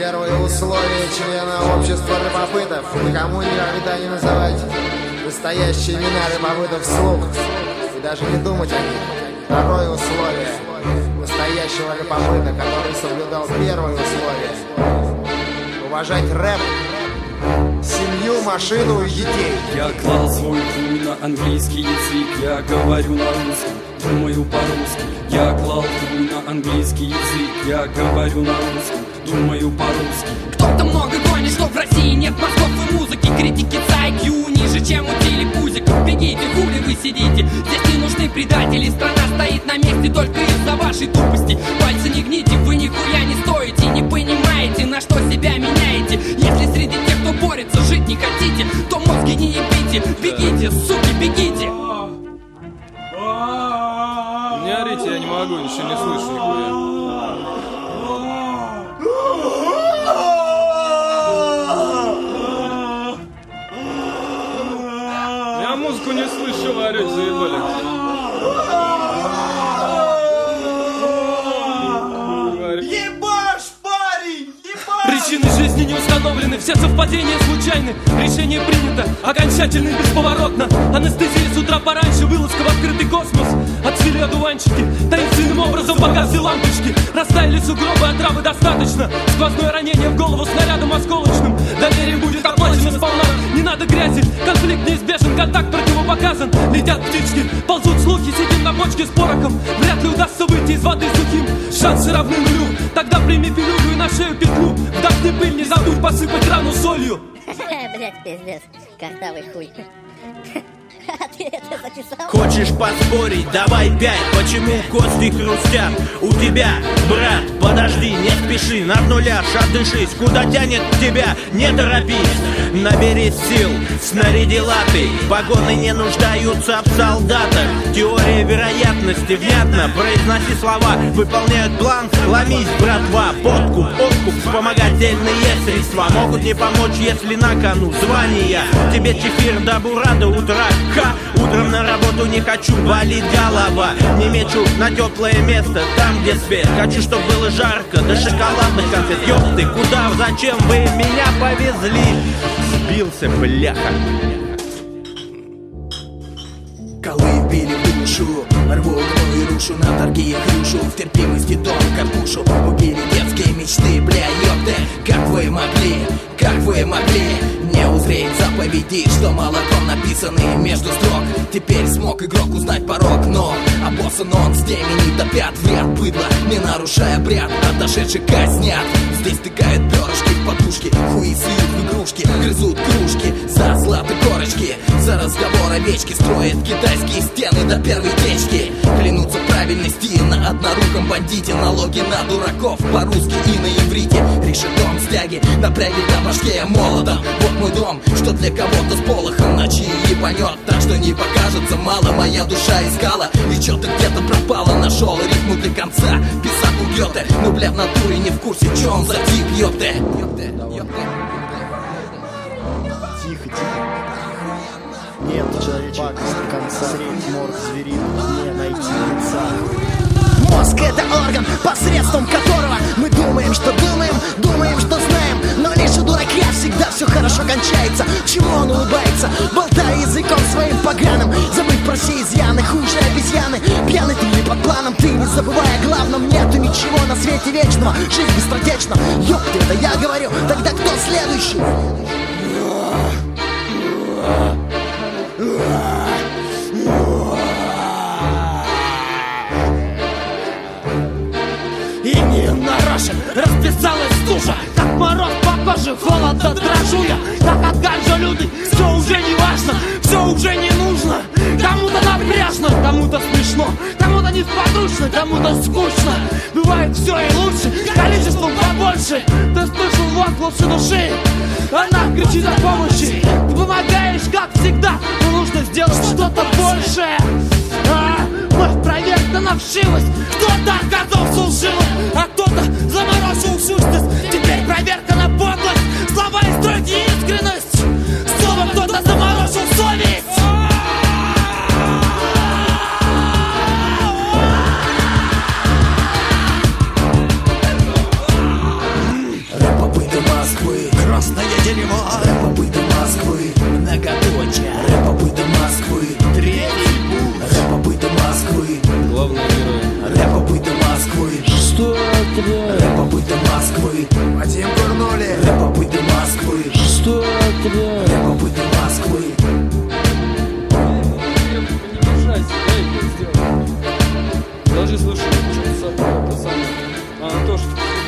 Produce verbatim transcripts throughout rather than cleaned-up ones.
Первое условие члена общества рыбопытов: никому никогда не называть настоящие имена рыбопытов вслух и даже не думать о них. Второе условие настоящего рыбопыта, который соблюдал первое условие: уважать рэп, семью, машину и детей. Я клал свой хуй на английский язык, я говорю на русском, думаю по-русски. Я клал хуй на английский язык, я говорю на русском, думаю по-русски. Кто-то много гонит, что в России нет мозгов и музыки. Критики с ай кью ниже, чем у телепузик. Бегите, хули вы сидите, здесь не нужны предатели. Страна стоит на месте только из-за вашей тупости. Пальцы не гните, вы нихуя не стоите. Не понимаете, на что себя меняете. Если среди тех, кто борется, жить не хотите, то мозги не ебите. Бегите, суки, бегите. Не орите, я не могу, ничего не слышу, нихуя. Я музыку не слышу, вы орете, заебали. Ебашь, парень, ебашь! Причины жизни не установлены, все совпадения случайны. Решение принято, окончательно и бесповоротно. Анестезия с утра пораньше, вылазка в открытый космос. Отцвели одуванчики, таинственным образом погасли лампочки. Растаяли сугробы, а травы достаточно. Сквозное ранение в голову снарядом осколочным. Доверие будет оплачено сполна, не надо грязи. Конфликт неизбежен, контакт противопоказан. Летят птички, ползут слухи, сидим на бочке с порохом. Вряд ли удастся выйти из воды сухим, шансы равны нулю. Тогда прими пилюлю и на шею петлю. Вдохни пыль, не забудь посыпать рану солью. Блять, пиздец, картавый хуй. А ты это записал? Хочешь поспорить? Давай пять. Почему кости хрустят? У тебя, брат, подожди, не спеши. На нуляш, отдышись. Куда тянет тебя? Не торопись. Наберись сил, снаряди латы. Погоны не нуждаются в солдатах. Теория вероятности, внятно. Произноси слова, выполняют план. Ломись, братва, подкуп, откуп. Вспомогательные средства могут не помочь, если на кону звания. Тебе чефир да бура до утра. Ха! Утром на работу не хочу, болит голова. Не мечу на теплое место, там где свет. Хочу, чтобы было жарко, до шоколадных конфет. Ёпты, куда, зачем вы меня повезли? Сбился, бляха. Колы вбили в душу, рву углу и рушу на торги и хрюшу. В терпимости дом карпушу. Убили детские мечты, бля, ёпты. Как вы могли, как вы могли не узреть заповеди, что молоком написаны между строк. Теперь смог игрок узнать порог, но обоссан он с теми не топят в ряд быдла, не нарушая обряд, отошедших казнят. Здесь тыкают перышки в подушки, хуи суют в игрушки, грызут кружки за златы корочки. За разговор овечки строят китайские стены до первой течки. Клянутся в правильности на одноруком бандите. Налоги на дураков по-русски и на иврите. Решетом стяги, напряги на башке молотом. Вот мой дом, что для кого-то с полохом ночи ебанет. Так что не покажется мало, моя душа искала и что-то где-то пропало. Нашел рифму для конца, писак у Гёте. Ну бля, в натуре не в курсе, чё он за тип, ёпте. Тихо, тихо. Нет человечек до конца. Средь морг звериный, не найти лица. Мозг — это орган, посредством которого мы думаем, что думаем, думаем, что знаем. Но лишь у дурака всегда все хорошо кончается. Чему он улыбается, болтая языком своим поганым? Забыть про все изъяны, хуже обезьяны. Пьяный ты или под планом, ты не забывай о главном. Нету ничего на свете вечного, жизнь быстротечна. Ёпты, это я говорю, тогда кто следующий? И не нарочен, расписалась стужа. Как мороз по коже, холода дрожу я. Так от ганжа люди, все уже не важно, все уже не нужно. Кому-то напряжно, кому-то смешно, кому-то несподручно, кому-то скучно. Бывает все и лучше, количеством побольше. Ты слышал возгласы души, она кричит о помощи. Ты помогаешь, как всегда, но нужно сделать что-то большее. А, вновь проверка на вшивость. Кто-то оказался лживым, а кто-то заморозил сущность. Теперь проверка на подлость, слова и строки и искренность. Словом, кто-то заморозил совесть. Рэп отряд. Рэп-побыты Москвы. Вадим Курнули. Рэп-побыты Москвы. Шестой отряд. Рэп-побыты Москвы. Даже слышу, что-то это самое. А, Антош,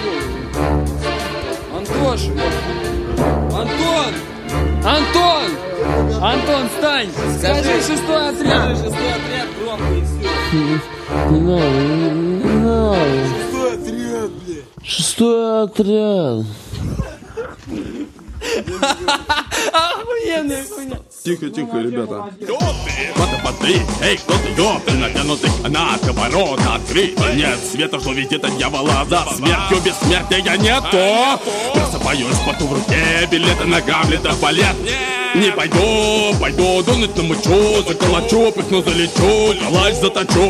Антош! Антон! Антон! Антон, встань! Скажи шестой отряд! Скажи шестой отряд громко и все. Не надо, не надо. Шестой отряд, блядь. Шестой отряд. Охуенная хуйня! Тихо, тихо, ребята. Смотри, эй, кто ты, ёпты, натянутый на коворот открыть. Нет света, что ведь это дьявола за смертью бессмертия нету. Просыпаюсь, поту в руке, билеты на Гамлета в балет. Не пойду, пойду, дунуть намучу, заколочу, пихну, залечу, калач заточу.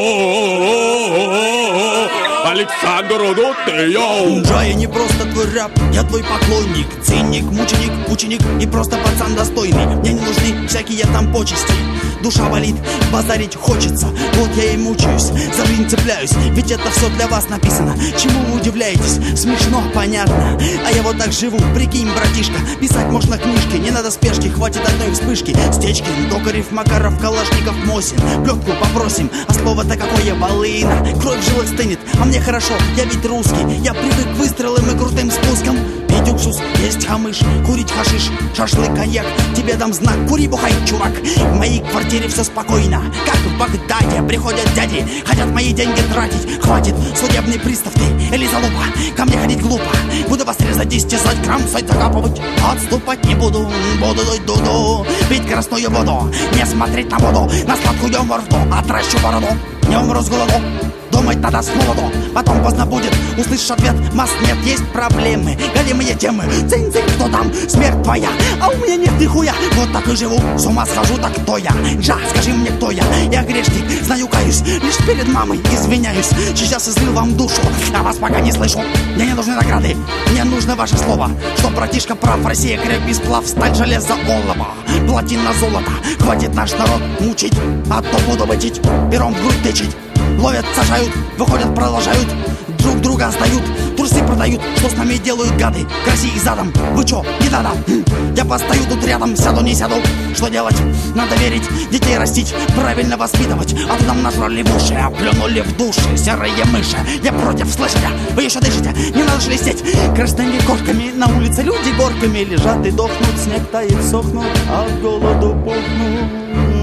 Александр Удутый, Джа, я не просто твой рэп, я твой поклонник, циник, мученик, ученик и просто пацан достойный. Мне не нужны всякие там почести. Душа болит, базарить хочется. Вот я и мучаюсь, за жизнь цепляюсь. Ведь это все для вас написано. Чему вы удивляетесь? Смешно, понятно. А я вот так живу, прикинь, братишка. Писать можно книжки, не надо спешки. Хватит одной вспышки. Стечкин, Токарев, Макаров, Калашников, Мосин. Плетку попросим, а слово-то какое, волына. Кровь в жилах стынет, а мне хорошо, я ведь русский. Я привык к выстрелам и крутым спускам. Пить уксус, есть хамыш, курить хашиш, шашлык, коньяк. Тебе дам знак, кури, бухай, чувак. В моей квартире все спокойно, как в Багдаде. Приходят дяди, хотят мои деньги тратить. Хватит, судебный пристав ты или залупа. Ко мне ходить глупо, буду вас резать, истязать, кромсать, закапывать. Отступать не буду, буду дуть дуду, пить красную воду, не смотреть на воду, на сладкую морду, отращу бороду, не умру с голоду. Думать надо с молоду, потом поздно будет. Услышишь ответ, масс нет, есть проблемы, голимые темы. Цинь-цинь, кто там? Смерть твоя, а у меня нет нихуя. Вот так и живу, с ума схожу, так кто я? Жа, скажи мне, кто я? Я грешник, знаю, каюсь, лишь перед мамой извиняюсь. Сейчас излил вам душу, а вас пока не слышу. Мне не нужны награды, мне нужно ваше слово. Что братишка прав, Россия, крепкий сплав, сталь, железо, олово, платина, золото. Хватит наш народ мучить, а то буду бычить, пером в грудь тычить. Ловят, сажают, выходят, продолжают, друг друга сдают, трусы продают. Что с нами делают гады? К России задом. Вы чё, не надо? Хм. Я постою тут рядом, сяду, не сяду. Что делать? Надо верить, детей растить, правильно воспитывать. А то нам нажрали в уши, а плюнули в души серые мыши. Я против, слышите? Вы еще дышите, не надо шелестеть. Красными кошками на улице люди горками лежат и дохнут. Снег тает, сохнут, а от голоду пухнут.